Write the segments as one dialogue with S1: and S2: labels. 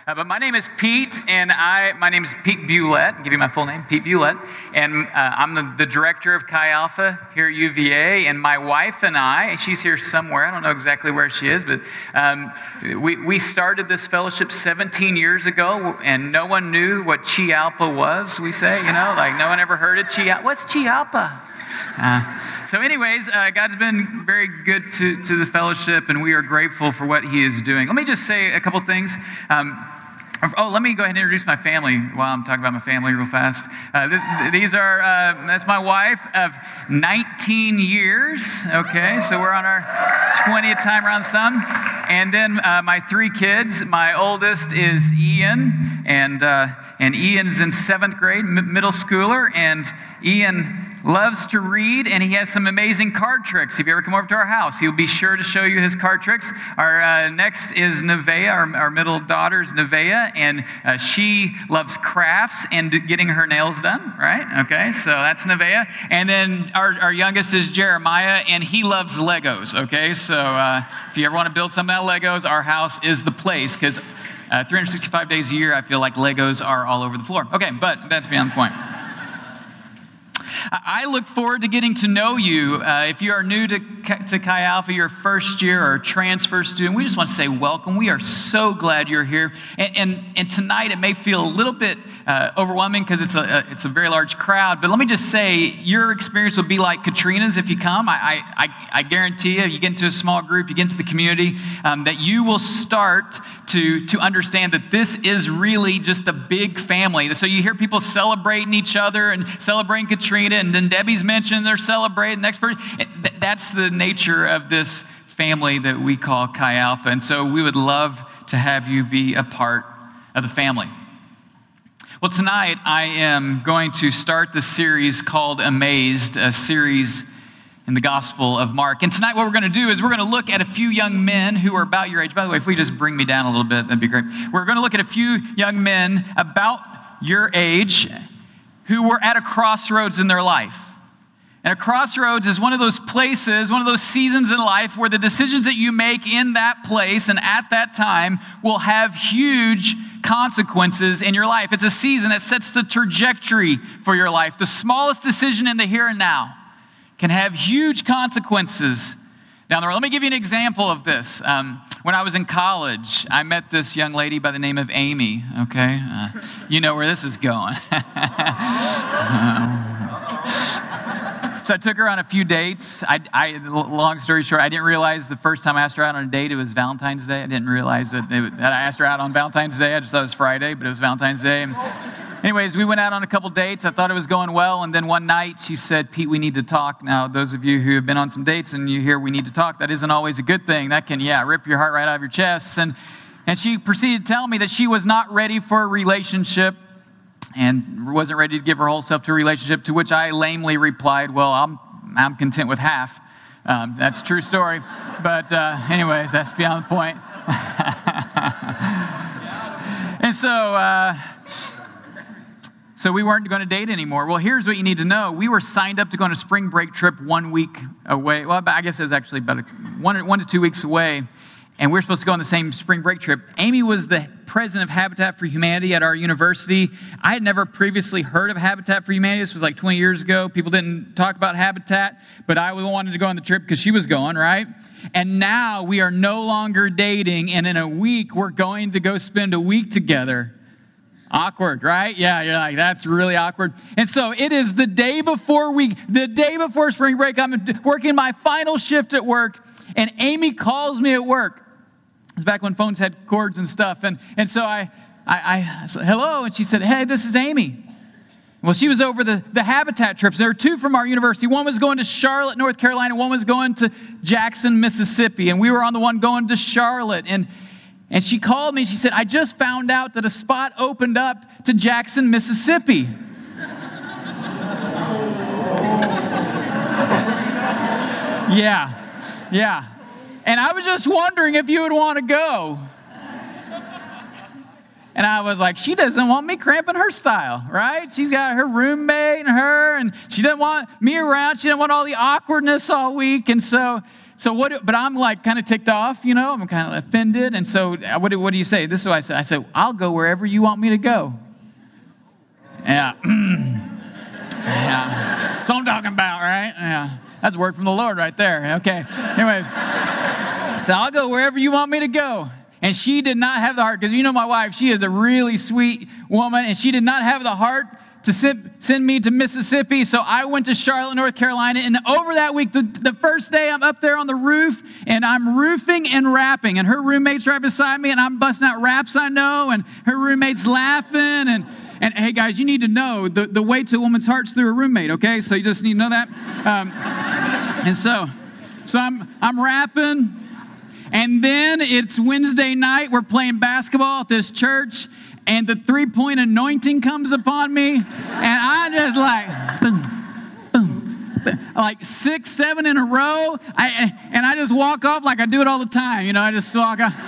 S1: But my name is Pete, and my name is Pete Bulett. I'll give you my full name, Pete Bulett. And I'm the director of Chi Alpha here at UVA. And my wife and I, she's here somewhere. I don't know exactly where she is, but we started this fellowship 17 years ago, and no one knew what Chi Alpha was, we say, like no one ever heard of Chi Alpha. What's Chi Alpha? So anyways, God's been very good to the fellowship, and we are grateful for what He is doing. Let me just say a couple things. Let me go ahead and introduce my family while I'm talking about my family real fast. That's my wife of 19 years, okay? So we're on our 20th time around some. And then my three kids, my oldest is Ian, and Ian's in 7th grade, middle schooler, and Ian loves to read, and he has some amazing card tricks. If you ever come over to our house, he'll be sure to show you his card tricks. Our next is Nevaeh, our middle daughter is Nevaeh, and she loves crafts and getting her nails done, right? Okay, so that's Nevaeh. And then our youngest is Jeremiah, and he loves Legos, okay? So if you ever want to build something out of Legos, our house is the place, because 365 days a year, I feel like Legos are all over the floor. Okay, but that's beyond the point. I look forward to getting to know you. If you are new to Chi Alpha, your first year or transfer student, we just want to say welcome. We are so glad you're here. And tonight it may feel a little bit overwhelming because it's a very large crowd. But let me just say, your experience will be like Katrina's if you come. I guarantee you get into a small group, you get into the community, that you will start to understand that this is really just a big family. So you hear people celebrating each other and celebrating Katrina, and then Debbie's mentioned they're celebrating the next person. That's the nature of this family that we call Chi Alpha. And so we would love to have you be a part of the family. Well, tonight I am going to start the series called Amazed, a series in the Gospel of Mark. And tonight what we're going to do is we're going to look at a few young men who are about your age. By the way, if we just bring me down a little bit, that'd be great. We're going to look at a few young men about your age who were at a crossroads in their life. And a crossroads is one of those places, one of those seasons in life where the decisions that you make in that place and at that time will have huge consequences in your life. It's a season that sets the trajectory for your life. The smallest decision in the here and now can have huge consequences down the road. Let me give you an example of this. When I was in college, I met this young lady by the name of Amy, okay? You know where this is going. So I took her on a few dates. Long story short, I didn't realize the first time I asked her out on a date, it was Valentine's Day. I didn't realize that I asked her out on Valentine's Day. I just thought it was Friday, but it was Valentine's Day. And anyways, we went out on a couple dates. I thought it was going well. And then one night she said, "Pete, we need to talk." Now, those of you who have been on some dates and you hear we need to talk, that isn't always a good thing. That can, rip your heart right out of your chest. And she proceeded to tell me that she was not ready for a relationship and wasn't ready to give her whole self to a relationship, to which I lamely replied, "Well, I'm content with half." That's a true story. But anyways, that's beyond the point. And so we weren't going to date anymore. Well, here's what you need to know. We were signed up to go on a spring break trip 1 week away. Well, I guess it was actually about 1 to 2 weeks away. And we were supposed to go on the same spring break trip. Amy was the president of Habitat for Humanity at our university. I had never previously heard of Habitat for Humanity. This was like 20 years ago. People didn't talk about Habitat, but I wanted to go on the trip because she was going, right? And now we are no longer dating, and in a week, we're going to go spend a week together. Awkward, right? Yeah, you're like, that's really awkward. And so it is the day before spring break. I'm working my final shift at work, and Amy calls me at work. It's back when phones had cords and stuff. And so I said, "Hello," and she said, "Hey, this is Amy." Well, she was over the Habitat trips. There were two from our university. One was going to Charlotte, North Carolina. One was going to Jackson, Mississippi. And we were on the one going to Charlotte. And she called me. She said, "I just found out that a spot opened up to Jackson, Mississippi." Yeah. And I was just wondering if you would want to go. And I was like, she doesn't want me cramping her style, right? She's got her roommate and she doesn't want me around. She didn't want all the awkwardness all week. And so but I'm like kind of ticked off, I'm kind of offended. And so what do you say? This is what I said. I said, I'll go wherever you want me to go. Yeah. Yeah. That's what I'm talking about, right? Yeah. That's a word from the Lord right there. Okay. Anyways, so I'll go wherever you want me to go. And she did not have the heart, because my wife, she is a really sweet woman, and she did not have the heart to send me to Mississippi. So I went to Charlotte, North Carolina. And over that week, the first day, I'm up there on the roof, and I'm roofing and rapping. And her roommate's right beside me, and I'm busting out raps I know, and her roommate's laughing. And hey, guys, you need to know the way to a woman's heart's through a roommate, okay? So you just need to know that. And so I'm rapping. And then it's Wednesday night. We're playing basketball at this church. And the three-point anointing comes upon me. And I just like 6, 7 in a row. And I just walk off like I do it all the time. I just walk off.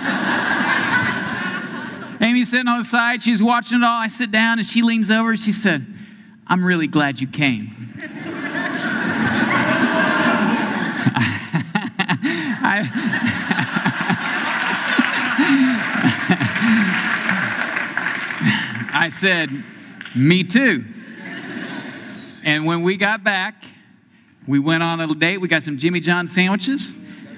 S1: Amy's sitting on the side. She's watching it all. I sit down and she leans over and she said, I'm really glad you came. I said, me too. And when we got back, we went on a date. We got some Jimmy John sandwiches.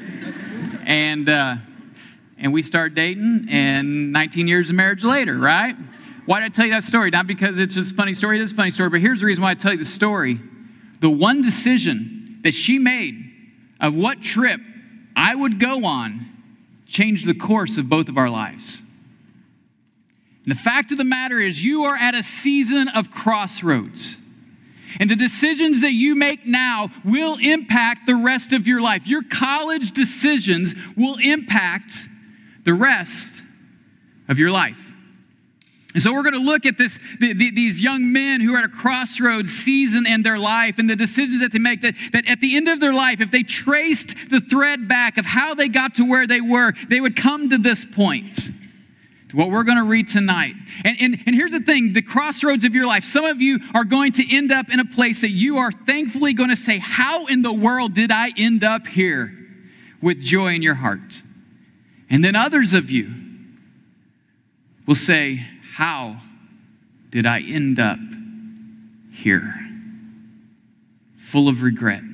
S1: And we started dating, and 19 years of marriage later, right? Why did I tell you that story? Not because it's just a funny story. It is a funny story, but here's the reason why I tell you the story. The one decision that she made of what trip I would go on changed the course of both of our lives. And the fact of the matter is, you are at a season of crossroads. And the decisions that you make now will impact the rest of your life. Your college decisions will impact the rest of your life. And so we're going to look at these young men who are at a crossroads season in their life and the decisions that they make, that at the end of their life, if they traced the thread back of how they got to where they were, they would come to this point. What we're going to read tonight. And here's the thing, the crossroads of your life. Some of you are going to end up in a place that you are thankfully going to say, how in the world did I end up here with joy in your heart? And then others of you will say, how did I end up here? Full of regret.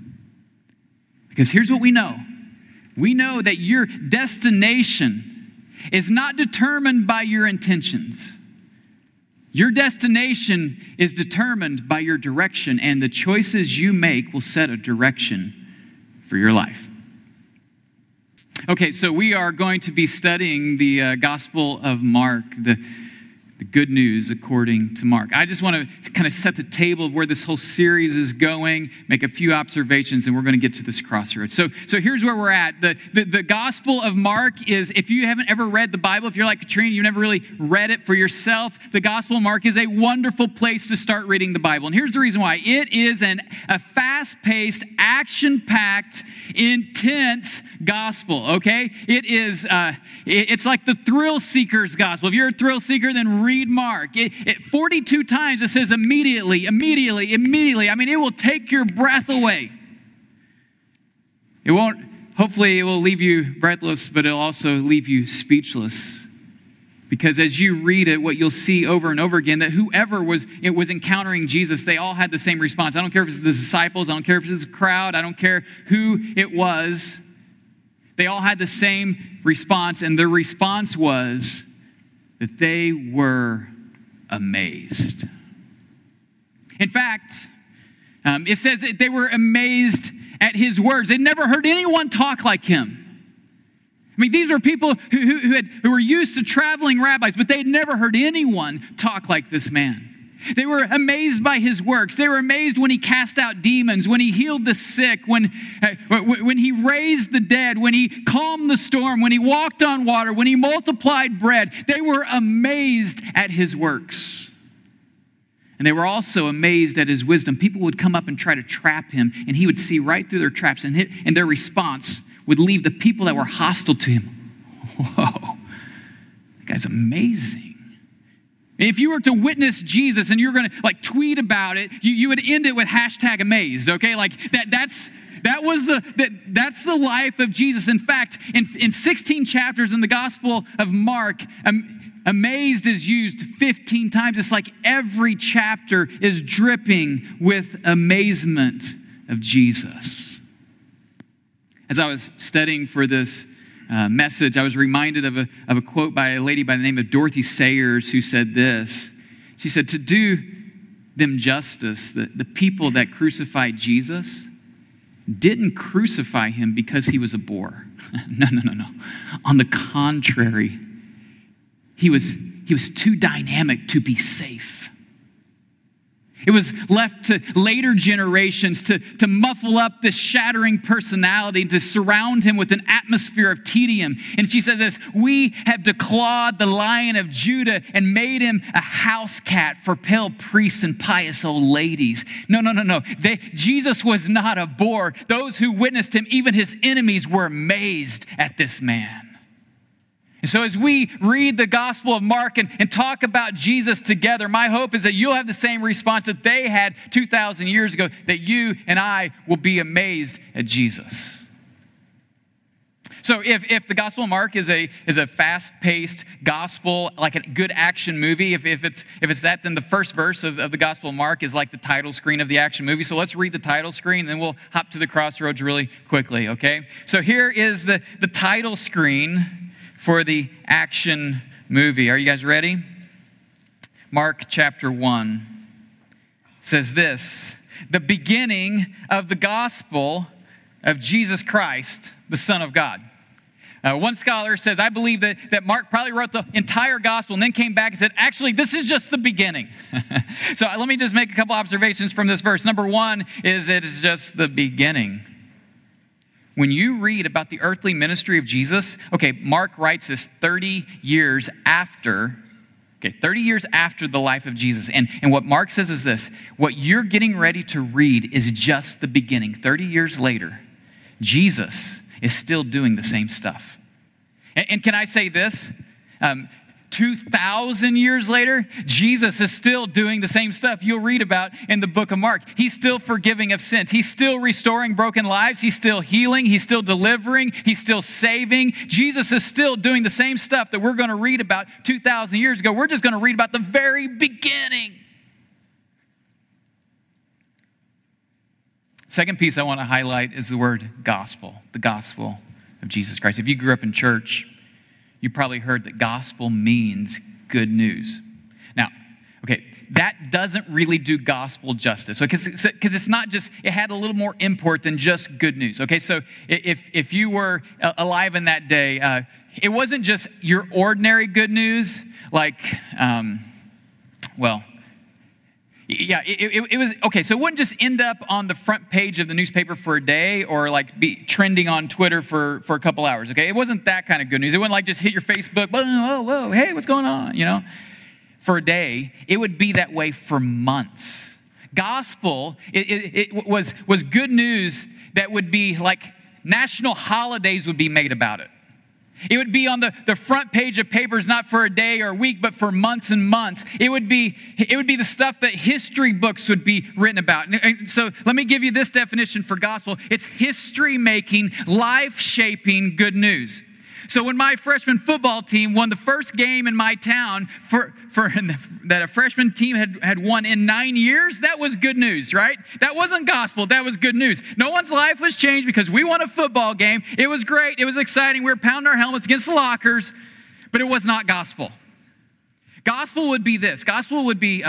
S1: Because here's what we know. We know that your destination is not determined by your intentions. Your destination is determined by your direction, and the choices you make will set a direction for your life. Okay, so we are going to be studying the Gospel of Mark, the good news according to Mark. I just want to kind of set the table of where this whole series is going, make a few observations, and we're going to get to this crossroads. So here's where we're at. The Gospel of Mark is, if you haven't ever read the Bible, if you're like Katrina, you've never really read it for yourself, the Gospel of Mark is a wonderful place to start reading the Bible. And here's the reason why. It is a fast-paced, action-packed, intense gospel, okay? It is, it's like the thrill seeker's gospel. If you're a thrill seeker, then read Mark. 42 times it says immediately. I mean, it will take your breath away. Hopefully it will leave you breathless, but it'll also leave you speechless. Because as you read it, what you'll see over and over again, that whoever was encountering Jesus, they all had the same response. I don't care if it's the disciples, I don't care if it's a crowd, I don't care who it was. They all had the same response, and their response was that they were amazed. In fact, it says that they were amazed at his words. They'd never heard anyone talk like him. I mean, these were people who were used to traveling rabbis, but they'd never heard anyone talk like this man. They were amazed by his works. They were amazed when he cast out demons, when he healed the sick, when he raised the dead, when he calmed the storm, when he walked on water, when he multiplied bread. They were amazed at his works. And they were also amazed at his wisdom. People would come up and try to trap him, and he would see right through their traps, and their response would leave the people that were hostile to him. Whoa, that guy's amazing. If you were to witness Jesus and you're going to tweet about it, you would end it with #amazed, okay? That's That's the life of Jesus. In fact, in 16 chapters in the Gospel of Mark, amazed is used 15 times. It's like every chapter is dripping with amazement of Jesus. As I was studying for this message, I was reminded of a quote by a lady by the name of Dorothy Sayers, who said this. She said, "To do them justice, the people that crucified Jesus didn't crucify him because he was a bore. No. On the contrary, he was too dynamic to be safe. It was left to later generations to muffle up this shattering personality, to surround him with an atmosphere of tedium." And she says this, "We have declawed the Lion of Judah and made him a house cat for pale priests and pious old ladies." No. Jesus was not a bore. Those who witnessed him, even his enemies, were amazed at this man. And so as we read the Gospel of Mark and talk about Jesus together, my hope is that you'll have the same response that they had 2,000 years ago, that you and I will be amazed at Jesus. So if the Gospel of Mark is a fast-paced gospel, like a good action movie, if it's that, then the first verse of the Gospel of Mark is like the title screen of the action movie. So let's read the title screen, and then we'll hop to the crossroads really quickly, okay? So here is the title screen for the action movie. Are you guys ready? Mark chapter 1 says this: "The beginning of the gospel of Jesus Christ, the Son of God." One scholar says, "I believe that Mark probably wrote the entire gospel and then came back and said, actually, this is just the beginning." So let me just make a couple observations from this verse. Number one is it is just the beginning. When you read about the earthly ministry of Jesus, okay, Mark writes this 30 years after the life of Jesus. And what Mark says is this: what you're getting ready to read is just the beginning. 30 years later, Jesus is still doing the same stuff. And can I say this? 2,000 years later, Jesus is still doing the same stuff you'll read about in the book of Mark. He's still forgiving of sins. He's still restoring broken lives. He's still healing. He's still delivering. He's still saving. Jesus is still doing the same stuff that we're going to read about 2,000 years ago. We're just going to read about the very beginning. Second piece I want to highlight is the word gospel, the gospel of Jesus Christ. If you grew up in church, you probably heard that gospel means good news. Now, okay, that doesn't really do gospel justice, because it's not just, it had a little more import than just good news. Okay, so if you were alive in that day, it wasn't just your ordinary good news, like, it was, okay, so it wouldn't just end up on the front page of the newspaper for a day or like be trending on Twitter for a couple hours, okay? It wasn't that kind of good news. It wouldn't like just hit your Facebook, whoa, hey, what's going on, for a day. It would be that way for months. Gospel, it was good news that would be like national holidays would be made about it. It would be on the front page of papers, not for a day or a week, but for months and months. It would be the stuff that history books would be written about. And so let me give you this definition for gospel. It's history-making, life-shaping good news. So when my freshman football team won the first game in my town that a freshman team had won in 9 years, that was good news, right? That wasn't gospel, that was good news. No one's life was changed because we won a football game. It was great, it was exciting. We were pounding our helmets against the lockers, but it was not gospel. Gospel would be this. Gospel would be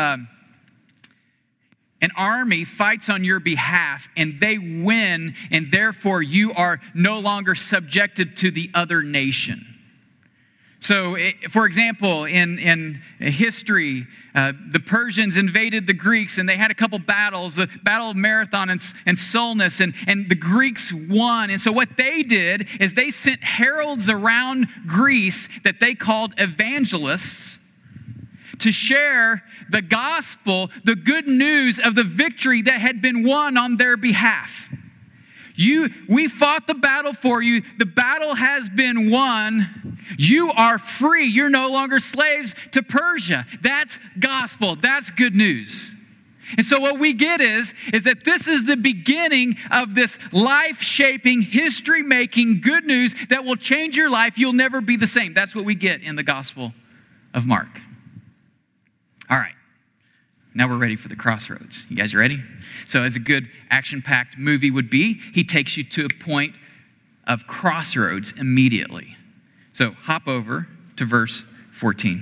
S1: an army fights on your behalf and they win, and therefore you are no longer subjected to the other nation. So, for example, in history, the Persians invaded the Greeks and they had a couple battles, the Battle of Marathon and Solnus, and the Greeks won. And so what they did is they sent heralds around Greece that they called evangelists to share the gospel, the good news of the victory that had been won on their behalf. We fought the battle for you. The battle has been won. You are free. You're no longer slaves to Persia. That's gospel. That's good news. And so what we get is that this is the beginning of this life-shaping, history-making good news that will change your life. You'll never be the same. That's what we get in the Gospel of Mark. All right. Now we're ready for the crossroads. You guys ready? So as a good action-packed movie would be, he takes you to a point of crossroads immediately. So hop over to verse 14.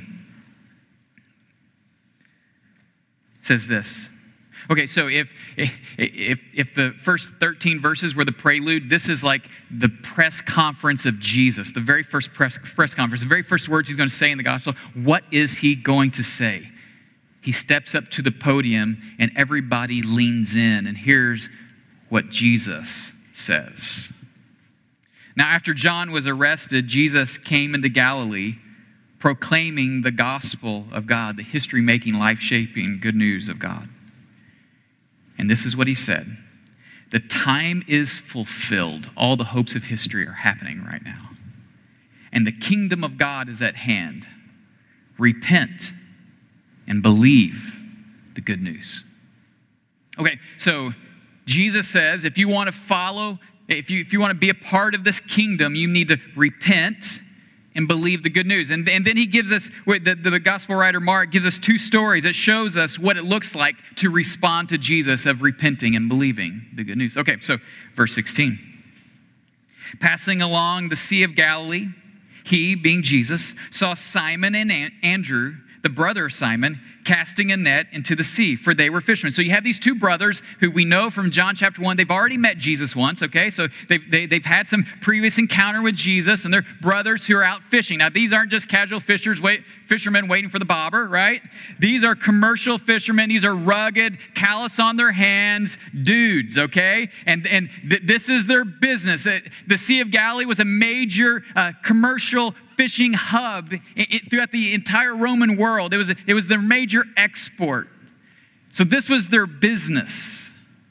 S1: It says this. Okay, so if the first 13 verses were the prelude, this is like the press conference of Jesus, the very first press conference, the very first words he's going to say in the gospel. What is he going to say? He steps up to the podium and everybody leans in, and here's what Jesus says. Now, after John was arrested, Jesus came into Galilee proclaiming the gospel of God, the history-making, life-shaping good news of God. And this is what he said. The time is fulfilled. All the hopes of history are happening right now. And the kingdom of God is at hand. Repent and believe the good news. Okay, so Jesus says if you want to follow, if you want to be a part of this kingdom, you need to repent and believe the good news. And then he gives us, the gospel writer Mark gives us two stories that shows us what it looks like to respond to Jesus of repenting and believing the good news. Okay, so verse 16. Passing along the Sea of Galilee, he, being Jesus, saw Simon and Andrew, the brother of Simon, casting a net into the sea, for they were fishermen. So you have these two brothers who we know from John chapter 1, they've already met Jesus once, okay? So they've had some previous encounter with Jesus, and they're brothers who are out fishing. Now, these aren't just casual fishermen waiting for the bobber, right? These are commercial fishermen. These are rugged, callous on their hands dudes, okay? And this is their business. The Sea of Galilee was a major commercial fishing hub throughout the entire Roman world. It was their major export. So this was their business.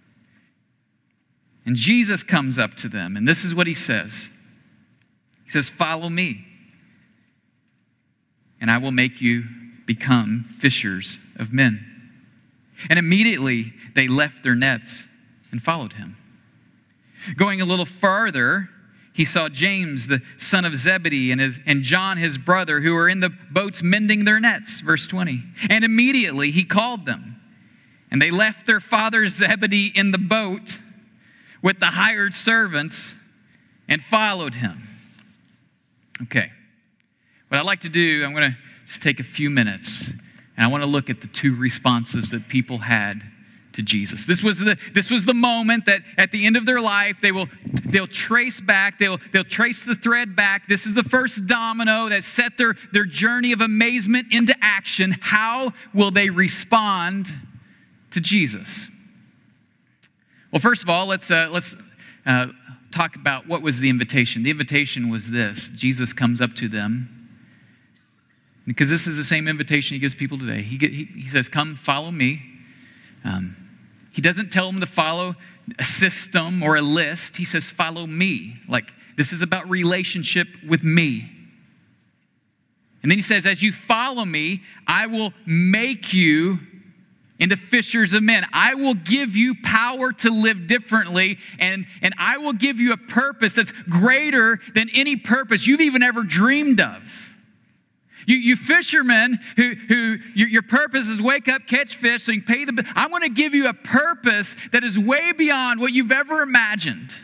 S1: And Jesus comes up to them, and this is what he says. He says, "Follow me, and I will make you become fishers of men." And immediately they left their nets and followed him. Going a little farther, he saw James, the son of Zebedee, and John, his brother, who were in the boats mending their nets. Verse 20. And immediately he called them. And they left their father Zebedee in the boat with the hired servants and followed him. Okay. What I'd like to do, I'm going to just take a few minutes, and I want to look at the two responses that people had to Jesus. This was the moment that at the end of their life they'll trace back, they'll trace the thread back. This is the first domino that set their journey of amazement into action. How will they respond to Jesus? Well, first of all, let's talk about what was the invitation. The invitation was this. Jesus comes up to them, because this is the same invitation he gives people today. He says, "Come, follow me." He doesn't tell them to follow a system or a list. He says, "Follow me." Like, this is about relationship with me. And then he says, "As you follow me, I will make you into fishers of men. I will give you power to live differently, and I will give you a purpose that's greater than any purpose you've even ever dreamed of." You fishermen who your purpose is wake up, catch fish, so you can pay the bill. I want to give you a purpose that is way beyond what you've ever imagined.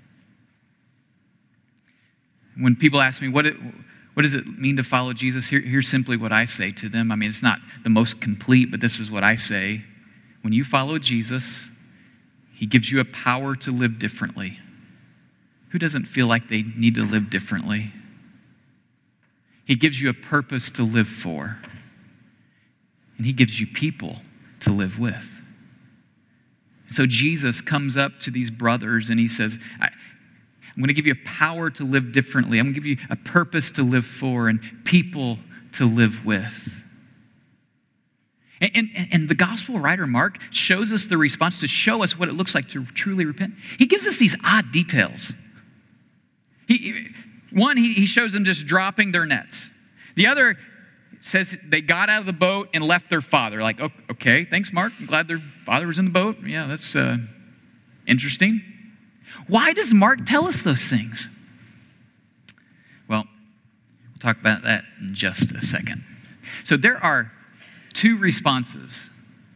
S1: When people ask me, what does it mean to follow Jesus? Here's simply what I say to them. I mean, it's not the most complete, but this is what I say. When you follow Jesus, he gives you a power to live differently. Who doesn't feel like they need to live differently? He gives you a purpose to live for. And he gives you people to live with. So Jesus comes up to these brothers and he says, I'm going to give you a power to live differently. I'm going to give you a purpose to live for and people to live with. And the gospel writer Mark shows us the response to show us what it looks like to truly repent. He gives us these odd details. He shows them just dropping their nets. The other says they got out of the boat and left their father. Like, okay, thanks, Mark. I'm glad their father was in the boat. Yeah, that's interesting. Why does Mark tell us those things? Well, we'll talk about that in just a second. So there are two responses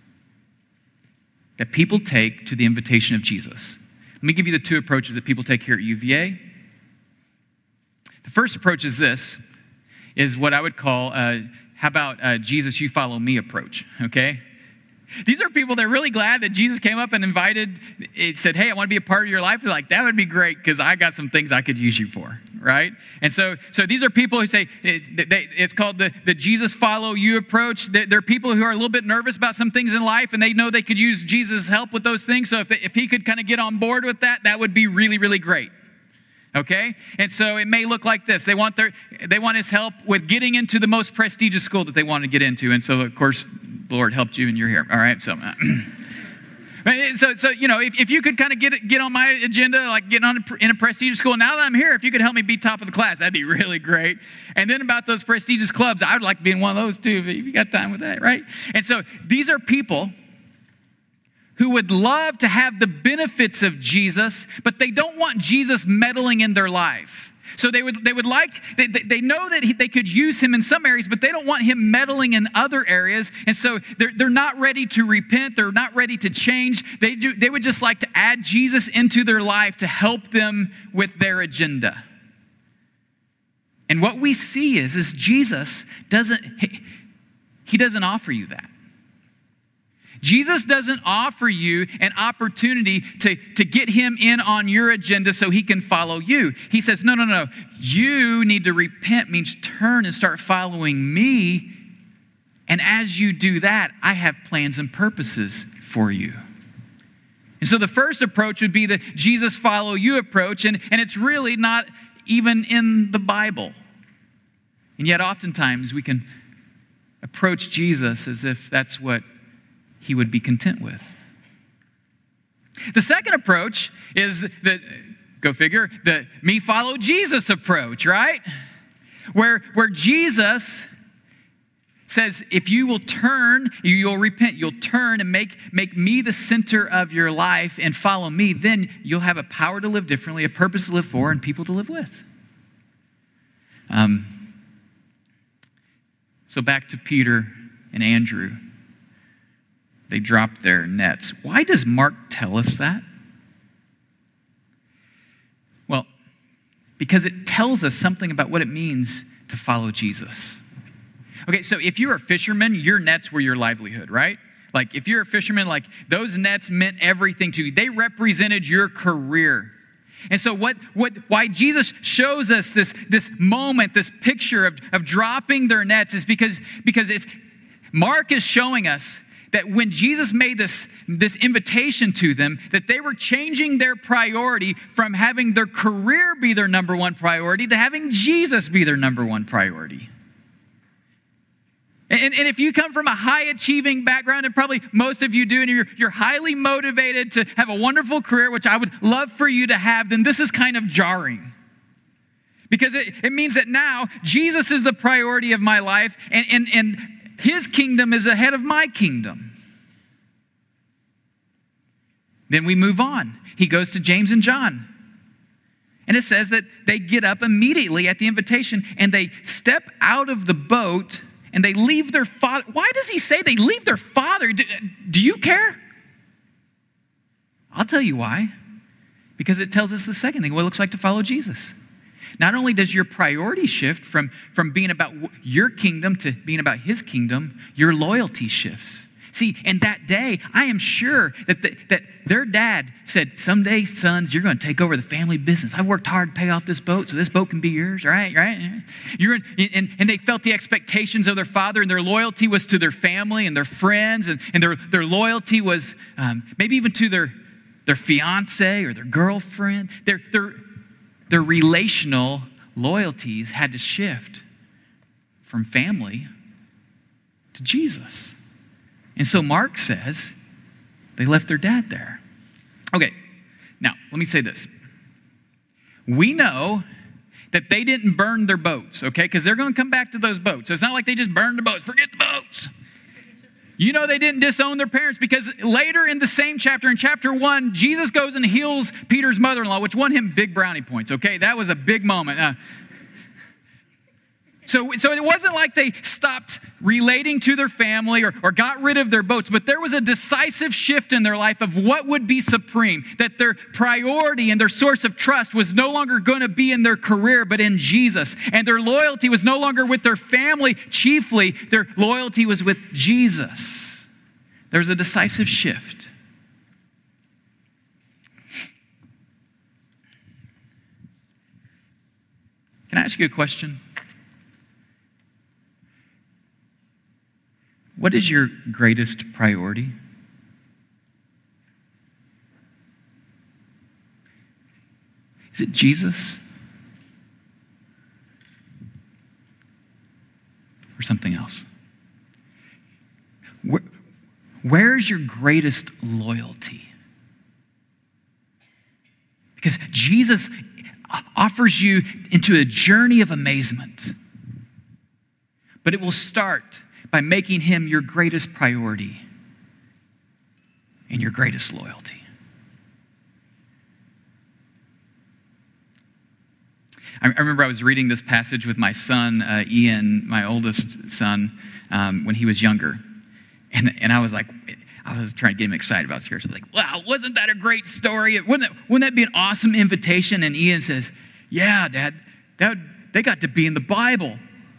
S1: that people take to the invitation of Jesus. Let me give you the two approaches that people take here at UVA. The first approach is this, is what I would call, how about Jesus, you follow me approach, okay? These are people that are really glad that Jesus came up and said, hey, I want to be a part of your life. They're like, that would be great because I got some things I could use you for, right? And so these are people who say, it's called the Jesus follow you approach. They're people who are a little bit nervous about some things in life and they know they could use Jesus' help with those things. So if he could kind of get on board with that, that would be really, really great. Okay? And so it may look like this. They want his help with getting into the most prestigious school that they want to get into. And so, of course, the Lord helped you and you're here. All right? So you know, if you could kind of get on my agenda, like getting in a prestigious school, now that I'm here, if you could help me be top of the class, that'd be really great. And then about those prestigious clubs, I would like to be in one of those too, if you got time with that, right? And so these are people who would love to have the benefits of Jesus, but they don't want Jesus meddling in their life. So they know that they could use him in some areas, but they don't want him meddling in other areas. And so they're not ready to repent. They're not ready to change. They would just like to add Jesus into their life to help them with their agenda. And what we see is Jesus doesn't offer you that. Jesus doesn't offer you an opportunity to get him in on your agenda so he can follow you. He says, no. You need to repent, means turn and start following me. And as you do that, I have plans and purposes for you. And so the first approach would be the Jesus follow you approach. And it's really not even in the Bible. And yet oftentimes we can approach Jesus as if that's what he would be content with. The second approach is go figure, the me follow Jesus approach, right? Where Jesus says, if you will turn, you'll repent, you'll turn and make me the center of your life and follow me, then you'll have a power to live differently, a purpose to live for, and people to live with. So back to Peter and Andrew. They dropped their nets. Why does Mark tell us that? Well, because it tells us something about what it means to follow Jesus. Okay, so if you're a fisherman, your nets were your livelihood, right? Like if you're a fisherman, like those nets meant everything to you. They represented your career. And so why Jesus shows us this moment, this picture of dropping their nets is because Mark is showing us that when Jesus made this invitation to them, that they were changing their priority from having their career be their number one priority to having Jesus be their number one priority. And if you come from a high-achieving background, and probably most of you do, and you're highly motivated to have a wonderful career, which I would love for you to have, then this is kind of jarring. Because it means that now Jesus is the priority of my life, and his kingdom is ahead of my kingdom. Then we move on. He goes to James and John. And it says that they get up immediately at the invitation and they step out of the boat and they leave their father. Why does he say they leave their father? Do you care? I'll tell you why. Because it tells us the second thing, what it looks like to follow Jesus. Not only does your priority shift from being about your kingdom to being about his kingdom, your loyalty shifts. See, in that day, I am sure that their dad said, someday, sons, you're going to take over the family business. I've worked hard to pay off this boat, so this boat can be yours, right? And they felt the expectations of their father, and their loyalty was to their family and their friends, and their loyalty was maybe even to their fiance or their girlfriend. Their relational loyalties had to shift from family to Jesus. And so Mark says they left their dad there. Okay, now let me say this. We know that they didn't burn their boats, okay? Because they're going to come back to those boats. So it's not like they just burned the boats. Forget the boats. You know they didn't disown their parents, because later in the same chapter, in chapter 1, Jesus goes and heals Peter's mother-in-law, which won him big brownie points, okay? That was a big moment. So it wasn't like they stopped relating to their family or got rid of their boats, but there was a decisive shift in their life of what would be supreme, that their priority and their source of trust was no longer going to be in their career, but in Jesus. And their loyalty was no longer with their family chiefly, their loyalty was with Jesus. There was a decisive shift. Can I ask you a question? What is your greatest priority? Is it Jesus? Or something else? Where is your greatest loyalty? Because Jesus offers you into a journey of amazement. But it will start by making him your greatest priority and your greatest loyalty. I remember I was reading this passage with my son, Ian, my oldest son, when he was younger. And I was like, I was trying to get him excited about Scripture. I was like, wow, wasn't that a great story? Wouldn't that be an awesome invitation? And Ian says, yeah, Dad, they got to be in the Bible.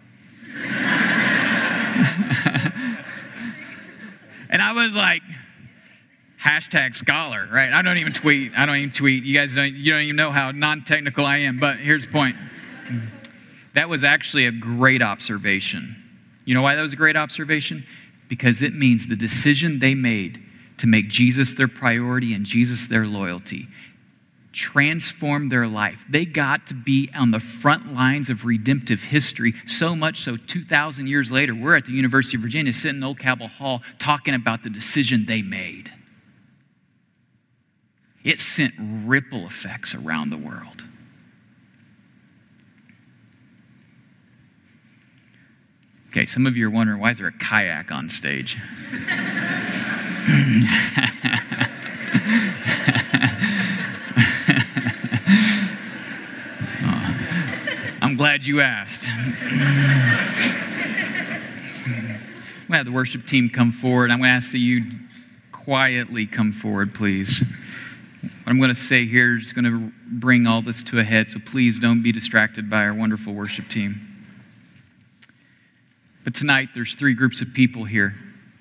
S1: And I was like, #scholar, right? I don't even tweet. You guys you don't even know how non-technical I am, but here's the point. That was actually a great observation. You know why that was a great observation? Because it means the decision they made to make Jesus their priority and Jesus their loyalty transformed their life. They got to be on the front lines of redemptive history, so much so 2,000 years later, we're at the University of Virginia sitting in Old Cabell Hall talking about the decision they made. It sent ripple effects around the world. Okay, some of you are wondering, why is there a kayak on stage? I'm glad you asked. I'm going to have the worship team come forward. I'm going to ask that you quietly come forward, please. What I'm going to say here is going to bring all this to a head, so please don't be distracted by our wonderful worship team. But tonight, there's 3 groups of people here.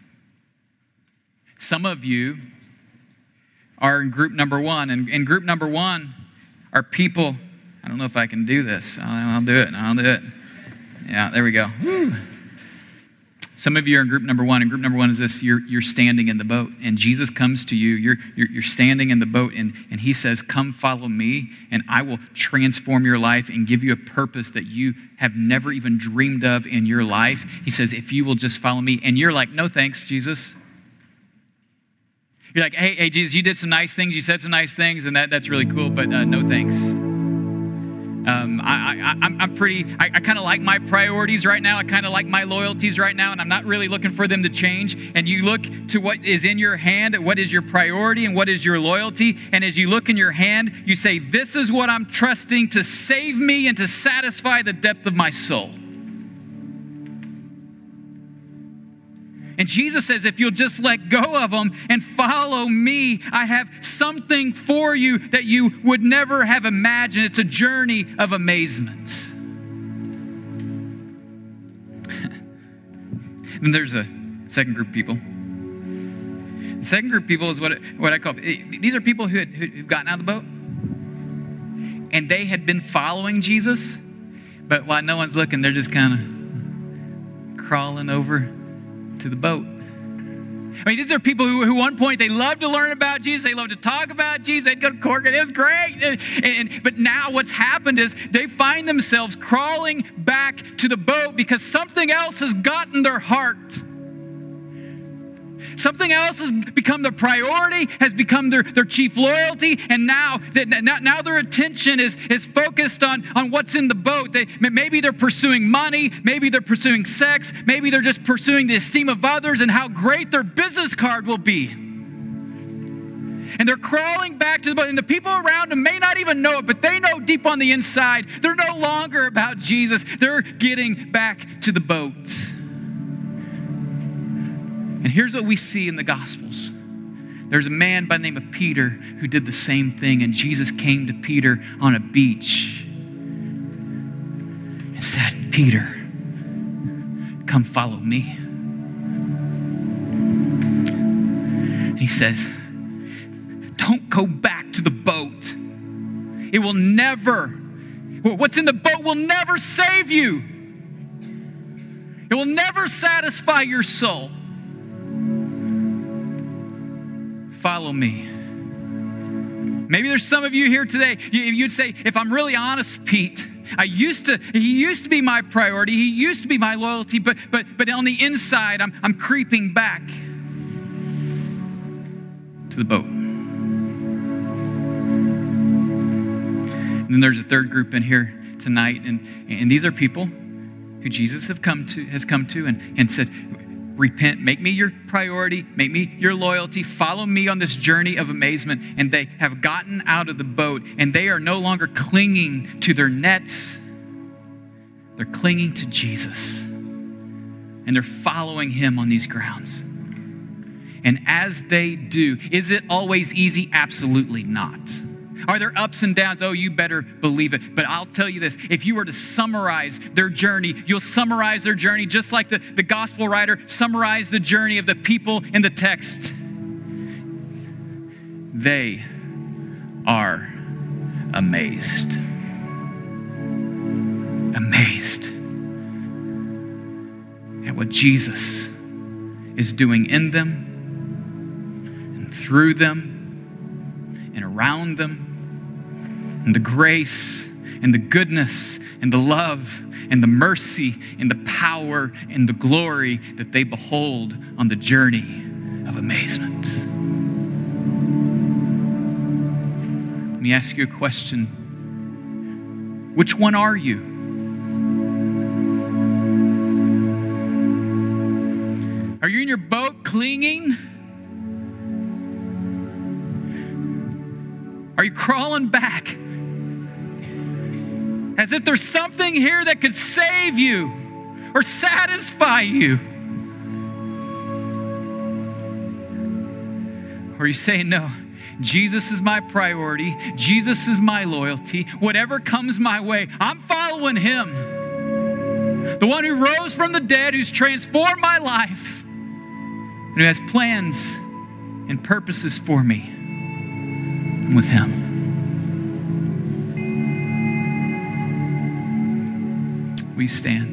S1: Some of you are in group number 1, and in group number 1 are people. I don't know if I can do this. I'll do it. Yeah, there we go. Woo. Some of you are in group number 1, and group number 1 is this: you're standing in the boat, and Jesus comes to you. You're standing in the boat, and he says, "Come follow me, and I will transform your life and give you a purpose that you have never even dreamed of in your life." He says, "If you will just follow me." And you're like, "No thanks, Jesus." You're like, hey, Jesus, you did some nice things, you said some nice things, and that's really cool, but no thanks. I kind of like my priorities right now. I kind of like my loyalties right now, and I'm not really looking for them to change. And you look to what is in your hand, what is your priority and what is your loyalty. And as you look in your hand, you say, this is what I'm trusting to save me and to satisfy the depth of my soul. And Jesus says, if you'll just let go of them and follow me, I have something for you that you would never have imagined. It's a journey of amazement. Then there's a second group of people. The second group of people is what I call, these are people who've gotten out of the boat. And they had been following Jesus, but while no one's looking, they're just kind of crawling over to the boat. I mean, these are people who at one point, they loved to learn about Jesus. They loved to talk about Jesus. They'd go to Cork. It was great. But now what's happened is they find themselves crawling back to the boat because something else has gotten their heart. Something else has become their priority, has become their chief loyalty, and now their attention is focused on what's in the boat. Maybe they're pursuing money, maybe they're pursuing sex, maybe they're just pursuing the esteem of others and how great their business card will be. And they're crawling back to the boat, and the people around them may not even know it, but they know deep on the inside, they're no longer about Jesus. They're getting back to the boat. And here's what we see in the Gospels. There's a man by the name of Peter who did the same thing, and Jesus came to Peter on a beach and said, Peter, come follow me. And he says, don't go back to the boat. It will never, what's in the boat will never save you. It will never satisfy your soul. Follow me. Maybe there's some of you here today, you'd say, if I'm really honest, Pete, he used to be my priority. He used to be my loyalty, but on the inside, I'm creeping back to the boat. And then there's a third group in here tonight, and these are people who Jesus has come to and said, repent, make me your priority, make me your loyalty, follow me on this journey of amazement. And they have gotten out of the boat, and they are no longer clinging to their nets. They're clinging to Jesus, and they're following him on these grounds. And as they do, is it always easy? Absolutely not. Are there ups and downs? Oh, you better believe it. But I'll tell you this, if you were to summarize their journey, you'll summarize their journey just like the gospel writer summarized the journey of the people in the text. They are amazed. Amazed at what Jesus is doing in them and through them and around them. And the grace and the goodness and the love and the mercy and the power and the glory that they behold on the journey of amazement. Let me ask you a question. Which one are you? Are you in your boat clinging? Are you crawling back? As if there's something here that could save you or satisfy you. Or you say, no, Jesus is my priority. Jesus is my loyalty. Whatever comes my way, I'm following him. The one who rose from the dead, who's transformed my life, and who has plans and purposes for me. I'm with him. Will you stand?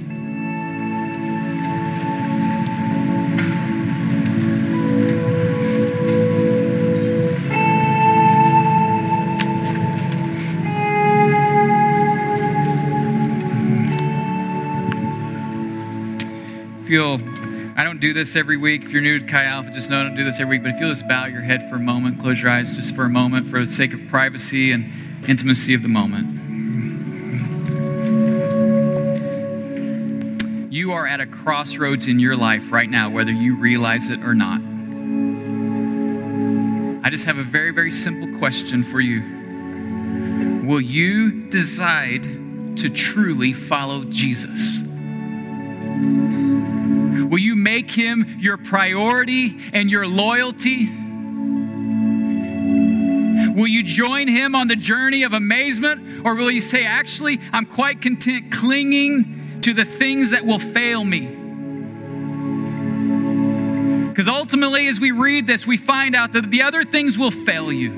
S1: I don't do this every week. If you're new to Chi Alpha, just know I don't do this every week. But if you'll just bow your head for a moment, close your eyes just for a moment for the sake of privacy and intimacy of the moment. You are at a crossroads in your life right now, whether you realize it or not. I just have a very, very simple question for you. Will you decide to truly follow Jesus? Will you make him your priority and your loyalty? Will you join him on the journey of amazement? Or will you say, actually, I'm quite content clinging to the things that will fail me? Because ultimately, as we read this, we find out that the other things will fail you.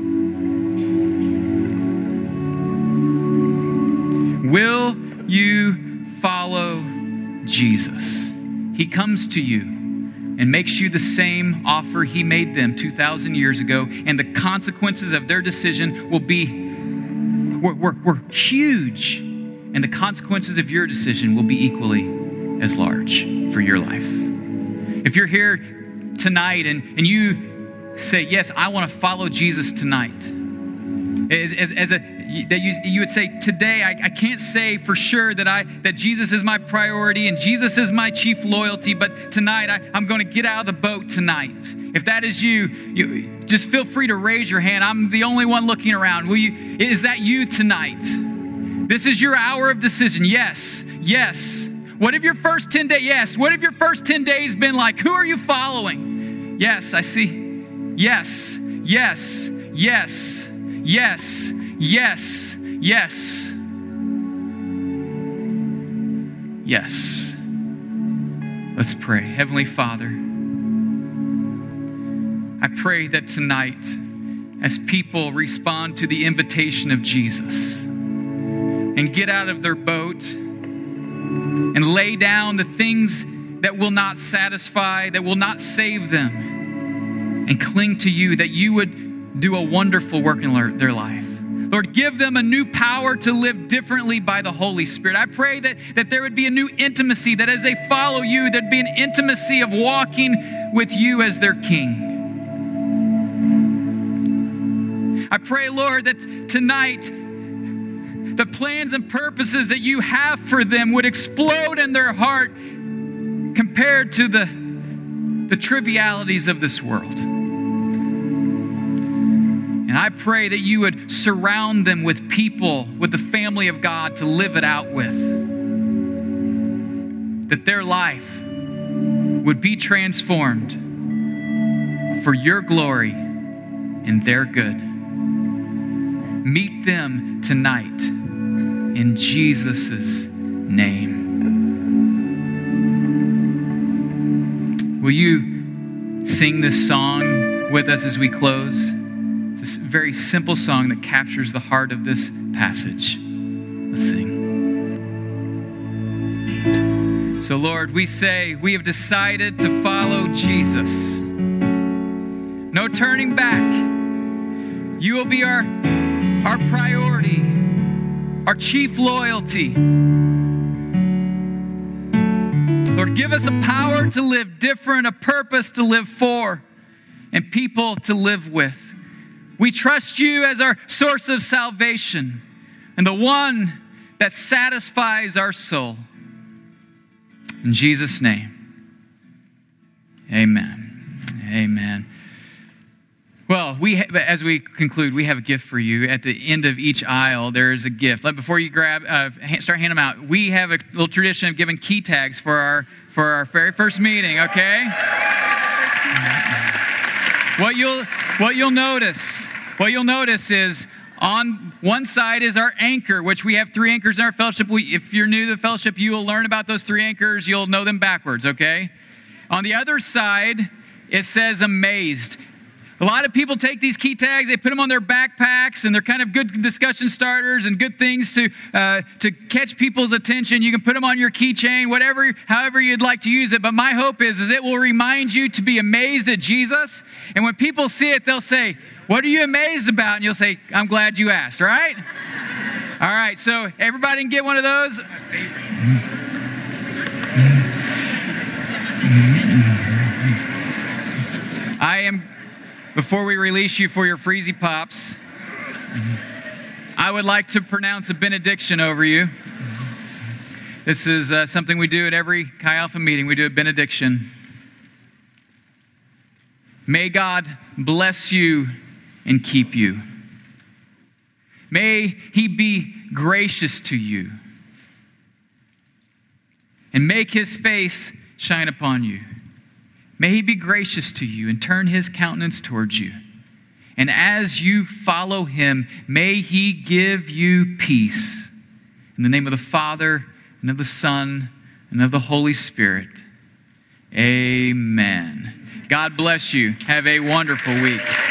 S1: Will you follow Jesus? He comes to you and makes you the same offer he made them 2,000 years ago, and the consequences of their decision will be were huge, and the consequences of your decision will be equally as large for your life. If you're here tonight and you say, yes, I want to follow Jesus tonight. You would say, today I can't say for sure that Jesus is my priority and Jesus is my chief loyalty, but tonight I'm going to get out of the boat tonight. If that is you just feel free to raise your hand. I'm the only one looking around. Is that you tonight? This is your hour of decision. Yes. What if your first 10 days? Yes. What if your first 10 days been like? Who are you following? Yes, I see. Yes. Let's pray. Heavenly Father, I pray that tonight, as people respond to the invitation of Jesus and get out of their boat and lay down the things that will not satisfy, that will not save them, and cling to you, that you would do a wonderful work in their life. Lord, give them a new power to live differently by the Holy Spirit. I pray that there would be a new intimacy, that as they follow you, there'd be an intimacy of walking with you as their King. I pray, Lord, that tonight the plans and purposes that you have for them would explode in their heart compared to the trivialities of this world. And I pray that you would surround them with people, with the family of God to live it out with. That their life would be transformed for your glory and their good. Meet them tonight in Jesus' name. Will you sing this song with us as we close? It's a very simple song that captures the heart of this passage. Let's sing. So Lord, we say we have decided to follow Jesus. No turning back. You will be our priority, our chief loyalty. Lord, give us a power to live different, a purpose to live for, and people to live with. We trust you as our source of salvation and the one that satisfies our soul. In Jesus' name, amen. Amen. Well, as we conclude, we have a gift for you. At the end of each aisle, there is a gift. Before you start handing them out, we have a little tradition of giving key tags for our very first meeting, okay? What you'll notice is on one side is our anchor, which we have 3 anchors in our fellowship. If you're new to the fellowship, you will learn about those 3 anchors. You'll know them backwards, okay? On the other side, it says amazed. A lot of people take these key tags, they put them on their backpacks, and they're kind of good discussion starters and good things to catch people's attention. You can put them on your keychain, however you'd like to use it. But my hope is it will remind you to be amazed at Jesus. And when people see it, they'll say, "What are you amazed about?" And you'll say, "I'm glad you asked," all right? All right, so everybody can get one of those. Before we release you for your Freezy Pops, I would like to pronounce a benediction over you. This is something we do at every Chi Alpha meeting. We do a benediction. May God bless you and keep you. May He be gracious to you and make His face shine upon you. May He be gracious to you and turn His countenance towards you. And as you follow Him, may He give you peace. In the name of the Father, and of the Son, and of the Holy Spirit. Amen. God bless you. Have a wonderful week.